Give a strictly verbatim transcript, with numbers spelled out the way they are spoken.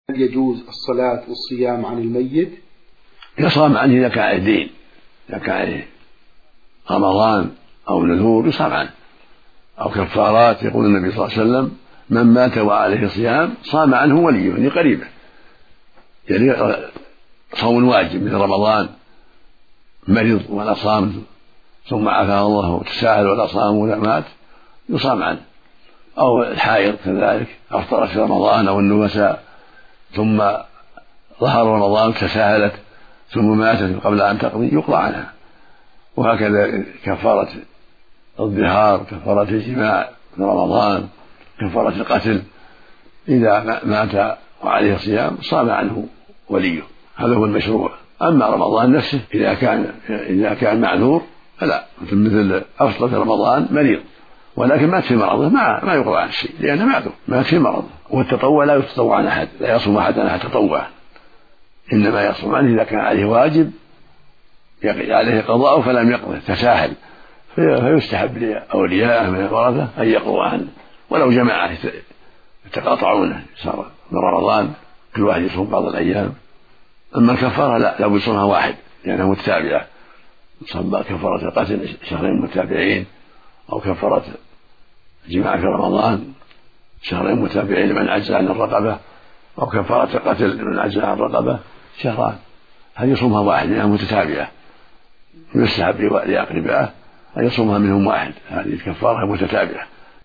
هل يجوز الصلاة والصيام عن الميت؟ يصام عنه إذا كان عليه دين، إذا كان عليه رمضان أو نذور يصام عنه، أو كفارات. يقول النبي صلى الله عليه وسلم: من مات وعليه صيام صام عنه وليه، يعني قريبه، يعني صوم واجب مثل رمضان، مرض ولا صام ثم عافاه الله وتساهل ولا صام ولا مات يصام عنه، أو الحائض كذلك أفطرت في رمضان، أو النفساء ثم ظهر رمضان تساهلت ثم ماتت قبل أن تقضي يقضى عنها. وهكذا كفارة الظهار، كفارة الجماع في رمضان، كفارة القتل، إذا مات وعليه صيام صام عنه وليه، هذا هو المشروع. أما رمضان نفسه إذا كان إذا كان معذور فلا، مثل أفطر في رمضان مريض ولكن مات في مرضه ما ما يقضى عن شيء لأنه معذور مات في مرضه. والتطوع لا يتطوع عن أحد، لا يصوم أحد عن تطوع، إنما يصوم عنه إذا كان عليه واجب عليه قضاء فلم يقضه تساهل، فيستحب لأولياءه من الورثة أن يقضوا عنه، ولو جماعة يتقاطعونه صار من رمضان كل واحد يصوم بعض الأيام. أما الكفارة لا، لابد يصومها واحد لأنها متتابعة، يصوم كفارة القتل شهرين متتابعين، أو كفارة الجماع في رمضان شهرين متتابعين لمن عجز عن الرقبة، أو كفارة القتل لمن عجز عن الرقبة شهران، هذه يصومها واحد لأنها متتابعة. يستحب لأقربائه أن يصومها منهم واحد، هذه الكفارة متتابعة.